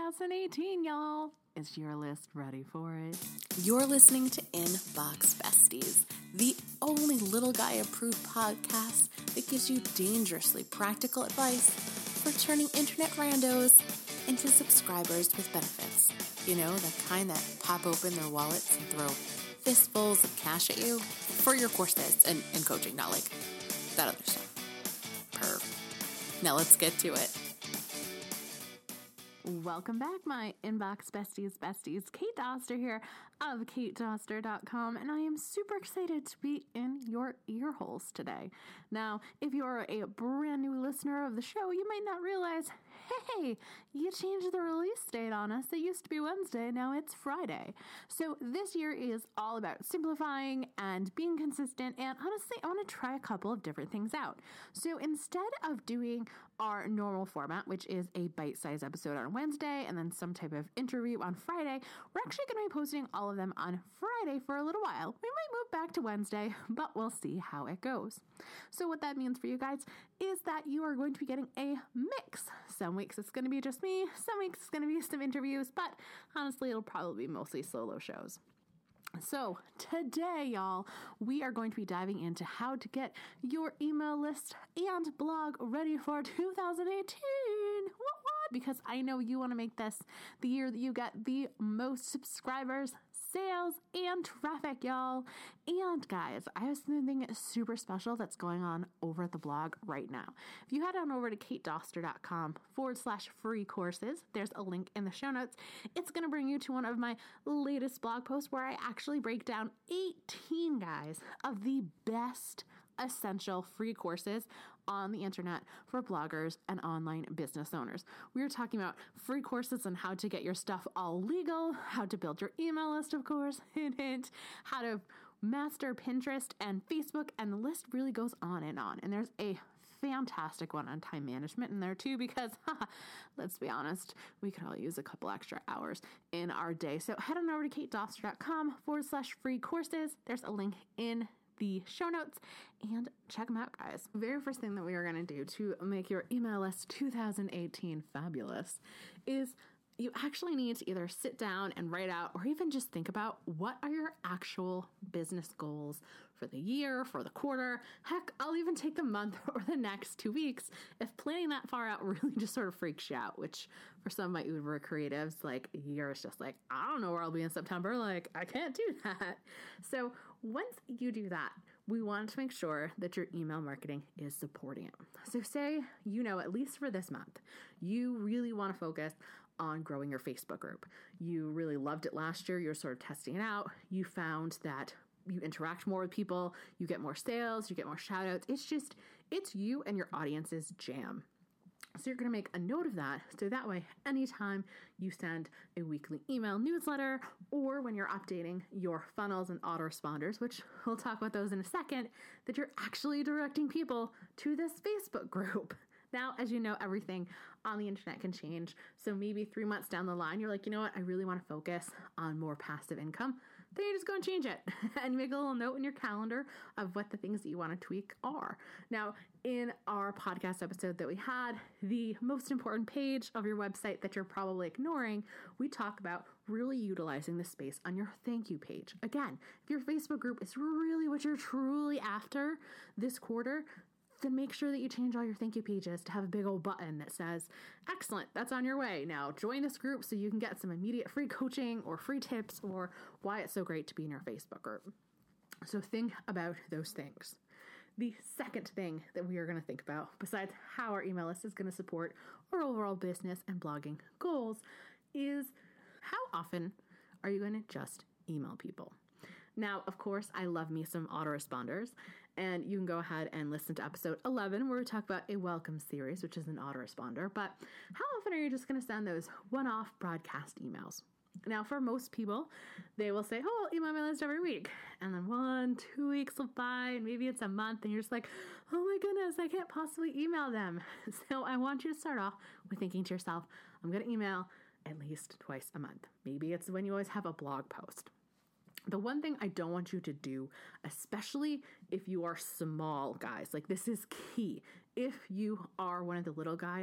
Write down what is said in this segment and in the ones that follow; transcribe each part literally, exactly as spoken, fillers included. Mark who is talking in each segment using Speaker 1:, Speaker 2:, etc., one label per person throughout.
Speaker 1: thousand eighteen, y'all. Is your list ready for it?
Speaker 2: You're listening to Inbox Besties, the only little guy approved podcast that gives you dangerously practical advice for turning internet randos into subscribers with benefits. You know, the kind that pop open their wallets and throw fistfuls of cash at you for your courses and, and coaching, not like that other stuff. Perv. Now let's get to it.
Speaker 1: Welcome back, my Inbox Besties besties. Kate Doster here of kate doster dot com, and I am super excited to be in your ear holes today. Now, if you're a brand new listener of the show, you might not realize, hey, you changed the release date on us. It used to be Wednesday, now it's Friday. So this year is all about simplifying and being consistent, and honestly, I want to try a couple of different things out. So instead of doing our normal format, which is a bite-sized episode on Wednesday and then some type of interview on Friday, we're actually going to be posting all of them on Friday for a little while. We might move back to Wednesday, but we'll see how it goes. So what that means for you guys is that you are going to be getting a mix. Some weeks it's going to be just me, some weeks it's going to be some interviews, but honestly, it'll probably be mostly solo shows. So today, y'all, we are going to be diving into how to get your email list and blog ready for two thousand eighteen. What, what? Because I know you want to make this the year that you get the most subscribers, sales, and traffic, y'all. And guys, I have something super special that's going on over at the blog right now. If you head on over to kate doster dot com forward slash free courses, there's a link in the show notes. It's going to bring you to one of my latest blog posts where I actually break down eighteen, guys, of the best essential free courses on the internet for bloggers and online business owners. We are talking about free courses on how to get your stuff all legal, how to build your email list, of course, hint, hint, how to master Pinterest and Facebook, and the list really goes on and on. And there's a fantastic one on time management in there too, because haha, let's be honest, we could all use a couple extra hours in our day. So head on over to kate doster dot com forward slash free courses. There's a link in the show notes and check them out, guys. The very first thing that we are going to do to make your email list two thousand eighteen fabulous is you actually need to either sit down and write out or even just think about what are your actual business goals for the year, for the quarter. Heck, I'll even take the month or the next two weeks if planning that far out really just sort of freaks you out, which for some of my Uber creatives, like yours just like, I don't know where I'll be in September. Like, I can't do that. So once you do that, we want to make sure that your email marketing is supporting it. So say, you know, at least for this month, you really want to focus on growing your Facebook group. You really loved it last year. You're sort of testing it out. You found that you interact more with people, you get more sales, you get more shout outs. It's just, it's you and your audience's jam. So you're going to make a note of that. So that way, anytime you send a weekly email newsletter or when you're updating your funnels and autoresponders, which we'll talk about those in a second, that you're actually directing people to this Facebook group. Now, as you know, everything on the internet can change. So maybe three months down the line, you're like, you know what? I really want to focus on more passive income. Then you just go and change it and make a little note in your calendar of what the things that you want to tweak are. Now, in our podcast episode that we had, the most important page of your website that you're probably ignoring, we talk about really utilizing the space on your thank you page. Again, if your Facebook group is really what you're truly after this quarter, then make sure that you change all your thank you pages to have a big old button that says, excellent, that's on your way. Now join this group so you can get some immediate free coaching or free tips or why it's so great to be in your Facebook group. So think about those things. The second thing that we are going to think about, besides how our email list is going to support our overall business and blogging goals, is how often are you going to just email people? Now, of course, I love me some autoresponders, and you can go ahead and listen to episode eleven where we talk about a welcome series, which is an autoresponder. But how often are you just going to send those one-off broadcast emails? Now, for most people, they will say, oh, I'll email my list every week. And then one, two weeks will by, and maybe it's a month, and you're just like, oh my goodness, I can't possibly email them. So I want you to start off with thinking to yourself, I'm going to email at least twice a month. Maybe it's when you always have a blog post. The one thing I don't want you to do, especially if you are small, guys, like this is key. If you are one of the little guys,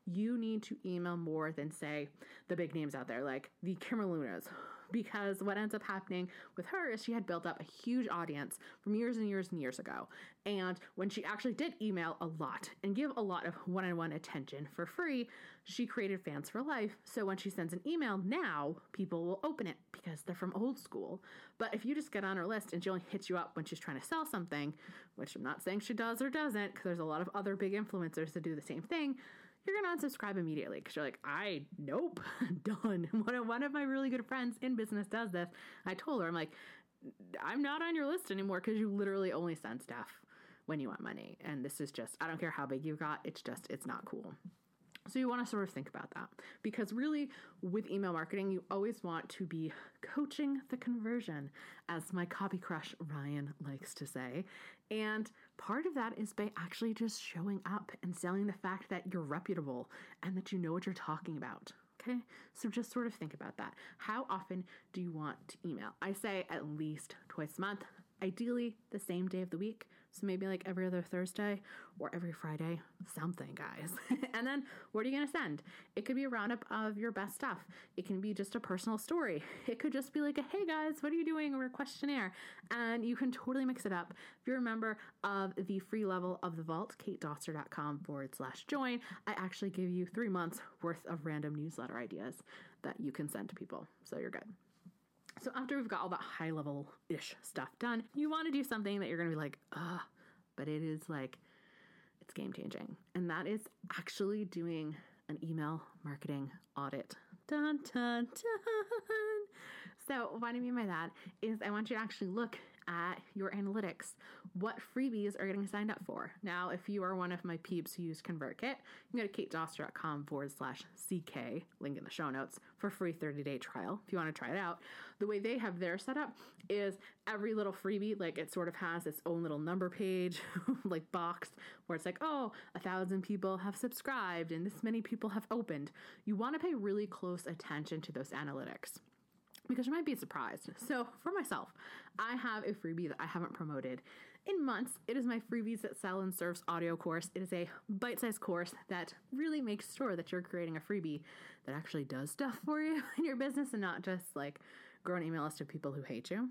Speaker 1: you need to email more than, say, the big names out there, like the Kimmerlunas. Because what ends up happening with her is she had built up a huge audience from years and years and years ago. And when she actually did email a lot and give a lot of one-on-one attention for free, she created fans for life. So when she sends an email now, people will open it because they're from old school. But if you just get on her list and she only hits you up when she's trying to sell something, which I'm not saying she does or doesn't, because there's a lot of other big influencers that do the same thing, you're going to unsubscribe immediately because you're like, I, nope, done. One of, one of my really good friends in business does this. I told her, I'm like, I'm not on your list anymore because you literally only send stuff when you want money. And this is just, I don't care how big you got. It's just, it's not cool. So you want to sort of think about that, because really with email marketing, you always want to be coaching the conversion, as my copy crush Ryan likes to say. And part of that is by actually just showing up and selling the fact that you're reputable and that you know what you're talking about. Okay, so just sort of think about that. How often do you want to email? I say at least twice a month, ideally the same day of the week. So maybe like every other Thursday or every Friday, something, guys. And then what are you going to send? It could be a roundup of your best stuff. It can be just a personal story. It could just be like a, hey guys, what are you doing? Or a questionnaire. And you can totally mix it up. If you're a member of the free level of the vault, katedoster.com forward slash join, I actually give you three months worth of random newsletter ideas that you can send to people. So you're good. So after we've got all that high level-ish stuff done, you want to do something that you're going to be like, ah, but it is like, it's game changing. And that is actually doing an email marketing audit. Dun, dun, dun. So what I mean by that is I want you to actually look at your analytics. What freebies are getting signed up for? Now, if you are one of my peeps who use ConvertKit, you can go to katedoster.com forward slash CK, link in the show notes, for free thirty-day trial if you want to try it out. The way they have their setup is every little freebie, like it sort of has its own little number page, like box, where it's like, oh, a thousand people have subscribed and this many people have opened. You want to pay really close attention to those analytics, because you might be surprised. So for myself, I have a freebie that I haven't promoted in months. It is my Freebies That Sell and Serves audio course. It is a bite-sized course that really makes sure that you're creating a freebie that actually does stuff for you in your business and not just like grow an email list of people who hate you.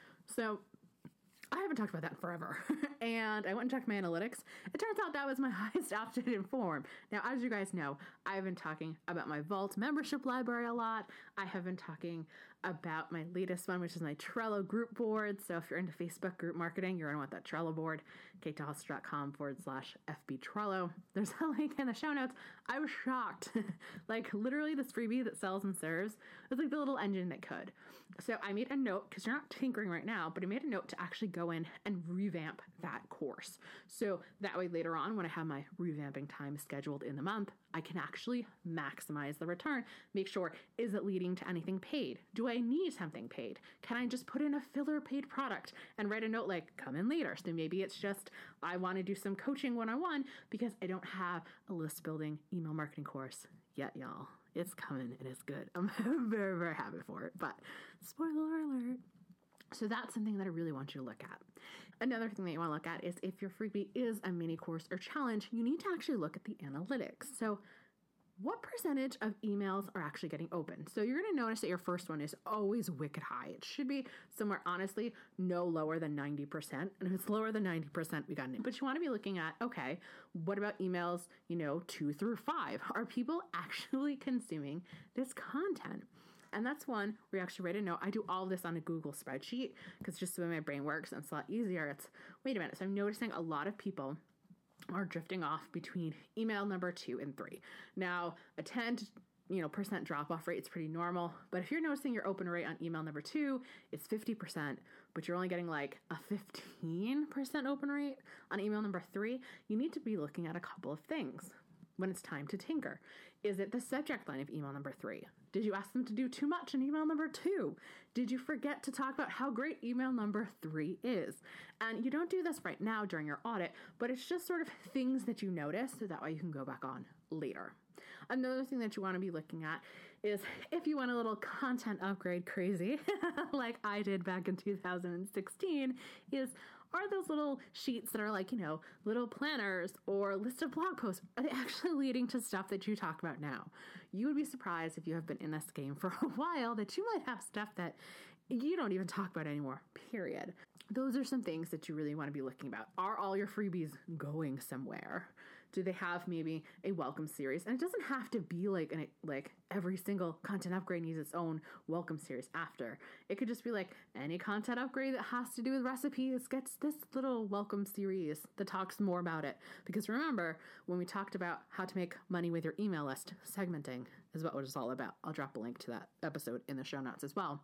Speaker 1: So I haven't talked about that in forever. And I went and checked my analytics. It turns out that was my highest opted-in form. Now, as you guys know, I've been talking about my Vault membership library a lot. I have been talking about my latest one, which is my Trello group board. So if you're into Facebook group marketing, you're going to want that Trello board, katedoster.com forward slash FB Trello. There's a link in the show notes. I was shocked. Like literally this freebie that sells and serves was like the little engine that could. So I made a note, because you're not tinkering right now, but I made a note to actually go in and revamp that course. So that way later on, when I have my revamping time scheduled in the month, I can actually maximize the return. Make sure, is it leading to anything paid? Do I need something paid? Can I just put in a filler paid product and write a note like, come in later? So maybe it's just, I want to do some coaching one-on-one because I don't have a list building email marketing course yet, y'all. It's coming. It is good. I'm very, very happy for it. But spoiler alert. So that's something that I really want you to look at. Another thing that you want to look at is if your freebie is a mini course or challenge, you need to actually look at the analytics. So what percentage of emails are actually getting opened? So you're going to notice that your first one is always wicked high. It should be somewhere, honestly, no lower than ninety percent. And if it's lower than ninety percent, we got it. But you want to be looking at, okay, what about emails, you know, two through five? Are people actually consuming this content? And that's one where you actually write a note. I do all this on a Google spreadsheet because just the way my brain works, and it's a lot easier. It's, wait a minute. So I'm noticing a lot of people are drifting off between email number two and three. Now, a ten, you know, percent drop-off rate is pretty normal. But if you're noticing your open rate on email number two is fifty percent, but you're only getting like a fifteen percent open rate on email number three, you need to be looking at a couple of things when it's time to tinker. Is it the subject line of email number three? Did you ask them to do too much in email number two? Did you forget to talk about how great email number three is? And you don't do this right now during your audit, but it's just sort of things that you notice so that way you can go back on later. Another thing that you want to be looking at is if you want a little content upgrade crazy, like I did back in two thousand sixteen, is Are those little sheets that are like, you know, little planners or list of blog posts, are they actually leading to stuff that you talk about now? You would be surprised if you have been in this game for a while that you might have stuff that you don't even talk about anymore, period. Those are some things that you really want to be looking about. Are all your freebies going somewhere? Do they have maybe a welcome series? And it doesn't have to be like an, like every single content upgrade needs its own welcome series after. It could just be like any content upgrade that has to do with recipes gets this little welcome series that talks more about it. Because remember, when we talked about how to make money with your email list, segmenting is what it's all about. I'll drop a link to that episode in the show notes as well.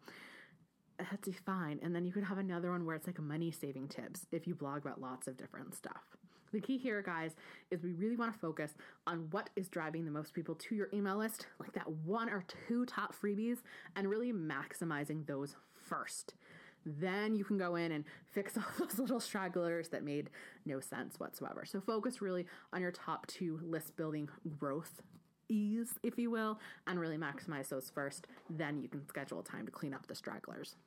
Speaker 1: That's fine. And then you could have another one where it's like a money saving tips if you blog about lots of different stuff. The key here, guys, is we really want to focus on what is driving the most people to your email list, like that one or two top freebies, and really maximizing those first. Then you can go in and fix all those little stragglers that made no sense whatsoever. So focus really on your top two list building growth ease, if you will, and really maximize those first. Then you can schedule time to clean up the stragglers.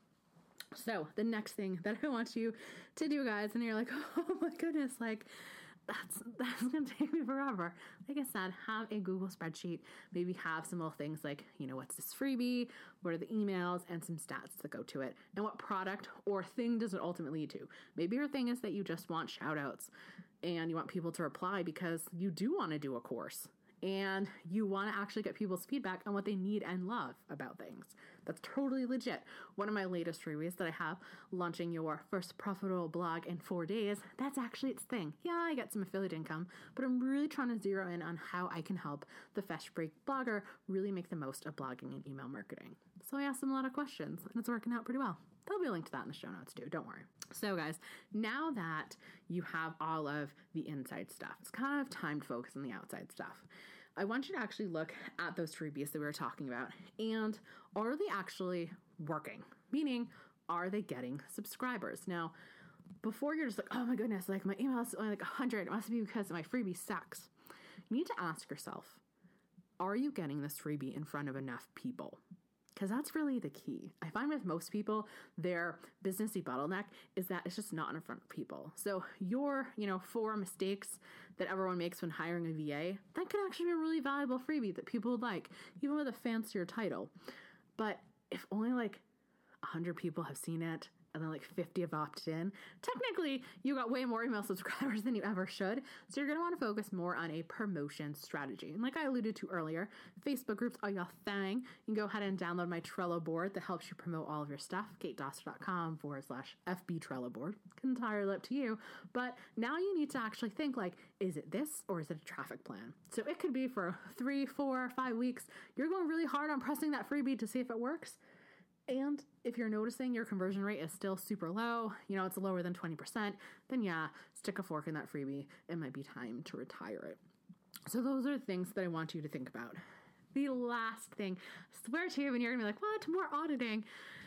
Speaker 1: So the next thing that I want you to do, guys, and you're like, oh my goodness, like that's that's gonna take me forever. Like I said, have a Google spreadsheet. Maybe have some little things like, you know, what's this freebie? What are the emails? And some stats that go to it. And what product or thing does it ultimately lead to? Maybe your thing is that you just want shout outs and you want people to reply because you do want to do a course. And you want to actually get people's feedback on what they need and love about things. That's totally legit. One of my latest freebies that I have, launching your first profitable blog in four days, that's actually its thing. Yeah, I get some affiliate income, but I'm really trying to zero in on how I can help the Fresh Break blogger really make the most of blogging and email marketing. So I asked them a lot of questions, and it's working out pretty well. There'll be a link to that in the show notes too, don't worry. So guys, now that you have all of the inside stuff, it's kind of time to focus on the outside stuff. I want you to actually look at those freebies that we were talking about and are they actually working? Meaning, are they getting subscribers? Now, before you're just like, oh my goodness, like my email is only like one hundred, it must be because my freebie sucks. You need to ask yourself, are you getting this freebie in front of enough people? Because that's really the key. I find with most people, their businessy bottleneck is that it's just not in front of people. So your, you know, four mistakes that everyone makes when hiring a V A, that could actually be a really valuable freebie that people would like, even with a fancier title. But if only like one hundred people have seen it, and then like fifty have opted in, technically you got way more email subscribers than you ever should. So you're going to want to focus more on a promotion strategy. And like I alluded to earlier, Facebook groups are your thing. You can go ahead and download my Trello board that helps you promote all of your stuff, katedoster.com forward slash FB Trello board. Entirely up to you. But now you need to actually think like, is it this or is it a traffic plan? So it could be for three, four, five weeks. You're going really hard on pressing that freebie to see if it works. And if you're noticing your conversion rate is still super low, you know, it's lower than twenty percent, then yeah, stick a fork in that freebie. It might be time to retire it. So those are the things that I want you to think about. The last thing, I swear to you, when you're going to be like, what? More auditing.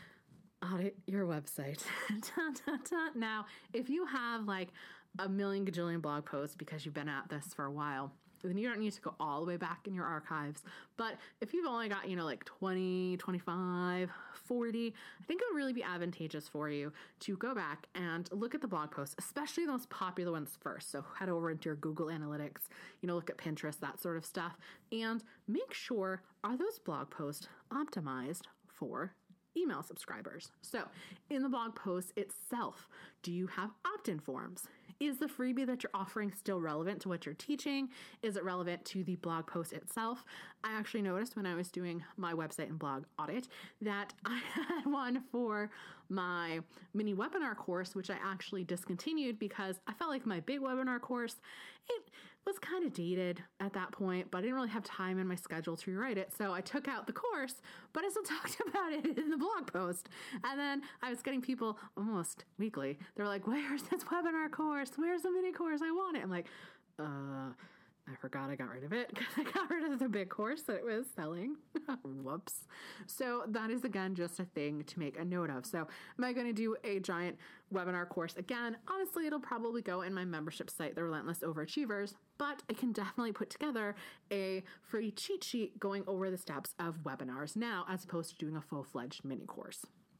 Speaker 1: Audit your website. dun, dun, dun. Now, if you have like a million gajillion blog posts because you've been at this for a while, then you don't need to go all the way back in your archives. But if you've only got, you know, like twenty, twenty-five, forty, I think it would really be advantageous for you to go back and look at the blog posts, especially the most popular ones first. So head over into your Google Analytics, you know, look at Pinterest, that sort of stuff, and make sure, are those blog posts optimized for email subscribers? So in the blog post itself, do you have opt-in forms? Is the freebie that you're offering still relevant to what you're teaching? Is it relevant to the blog post itself? I actually noticed when I was doing my website and blog audit that I had one for my mini webinar course, which I actually discontinued because I felt like my big webinar course, it was kind of dated at that point, but I didn't really have time in my schedule to rewrite it. So I took out the course, but I still talked about it in the blog post. And then I was getting people almost weekly. They're like, where's this webinar course? Where's the mini course? I want it. I'm like, uh, I forgot I got rid of it because I got rid of the big course that it was selling. Whoops. So that is, again, just a thing to make a note of. So am I going to do a giant webinar course again? Honestly, it'll probably go in my membership site, The Relentless Overachievers, but I can definitely put together a free cheat sheet going over the steps of webinars now, as opposed to doing a full-fledged mini course.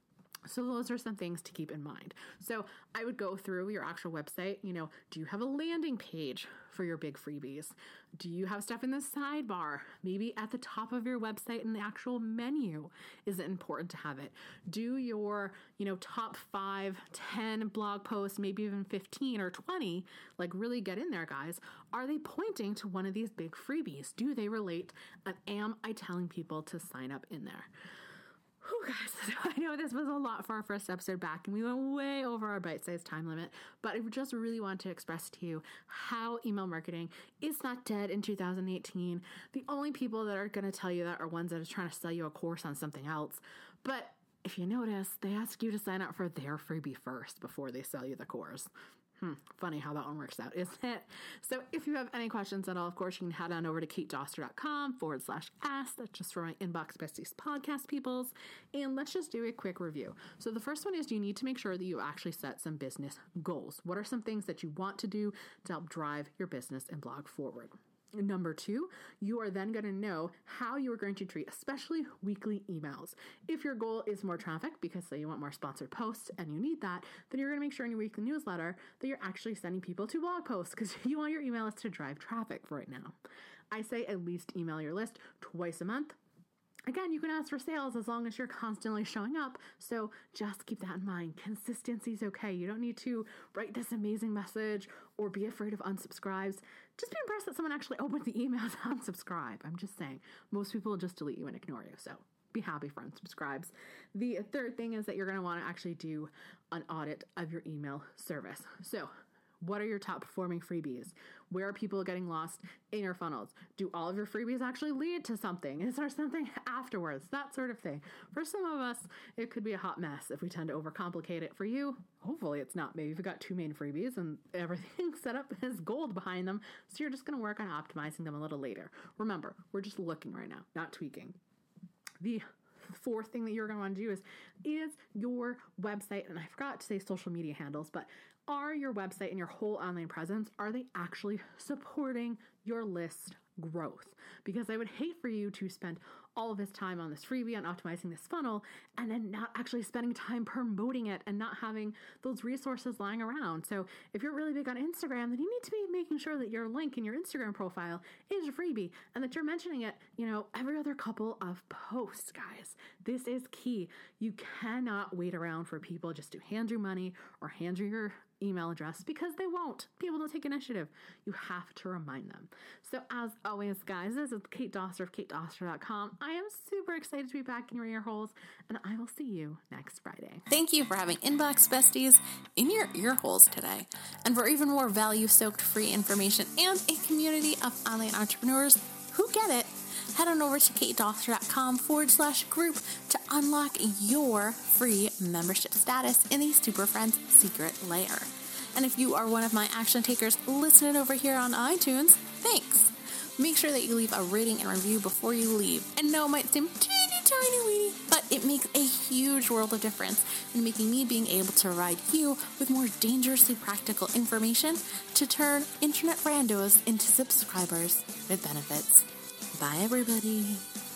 Speaker 1: So those are some things to keep in mind. So I would go through your actual website. You know, do you have a landing page for your big freebies? Do you have stuff in the sidebar? Maybe at the top of your website in the actual menu, is it important to have it? Do your, you know, top five, ten blog posts, maybe even fifteen or twenty, like really get in there, guys. Are they pointing to one of these big freebies? Do they relate? And am I telling people to sign up in there? Whew, guys, I know this was a lot for our first episode back, and we went way over our bite-sized time limit, but I just really want to express to you how email marketing is not dead in two thousand eighteen. The only people that are going to tell you that are ones that are trying to sell you a course on something else. But if you notice, they ask you to sign up for their freebie first before they sell you the course. Hmm, funny how that one works out, isn't it? So if you have any questions at all, of course, you can head on over to katedoster.com forward slash ask. That's just for my Inbox Besties podcast peoples. And let's just do a quick review. So the first one is you need to make sure that you actually set some business goals. What are some things that you want to do to help drive your business and blog forward? Number two, you are then going to know how you are going to treat especially weekly emails. If your goal is more traffic, because say you want more sponsored posts and you need that, then you're going to make sure in your weekly newsletter that you're actually sending people to blog posts because you want your email list to drive traffic right now. I say at least email your list twice a month. Again, you can ask for sales as long as you're constantly showing up. So just keep that in mind. Consistency is okay. You don't need to write this amazing message or be afraid of unsubscribes. Just be impressed that someone actually opened the email to unsubscribe. I'm just saying, most people will just delete you and ignore you. So be happy for unsubscribes. The third thing is that you're going to want to actually do an audit of your email service. So what are your top performing freebies? Where are people getting lost in your funnels? Do all of your freebies actually lead to something? Is there something afterwards? That sort of thing. For some of us, it could be a hot mess if we tend to overcomplicate it. For you, hopefully it's not. Maybe you've got two main freebies and everything set up is gold behind them. So you're just going to work on optimizing them a little later. Remember, we're just looking right now, not tweaking. The fourth thing that you're going to want to do is, is your website, and I forgot to say social media handles, but are your website and your whole online presence, are they actually supporting your list growth? Because I would hate for you to spend all of this time on this freebie on optimizing this funnel and then not actually spending time promoting it and not having those resources lying around. So if you're really big on Instagram, then you need to be making sure that your link in your Instagram profile is a freebie and that you're mentioning it, you know, every other couple of posts, guys. This is key. You cannot wait around for people just to hand you money or hand you your email address because they won't. People don't take initiative. You have to remind them. So as always, guys, this is Kate Doster of kate doster dot com. I am super excited to be back in your ear holes, and I will see you next Friday.
Speaker 2: Thank you for having Inbox Besties in your ear holes today. And for even more value-soaked free information and a community of online entrepreneurs who get it, head on over to katedoster.com forward slash group to unlock your free membership status in the Super Friends secret layer. And if you are one of my action takers listening over here on iTunes, thanks. Make sure that you leave a rating and review before you leave. And no, it might seem teeny tiny weeny, but it makes a huge world of difference in making me being able to provide you with more dangerously practical information to turn internet randos into subscribers with benefits. Bye, everybody.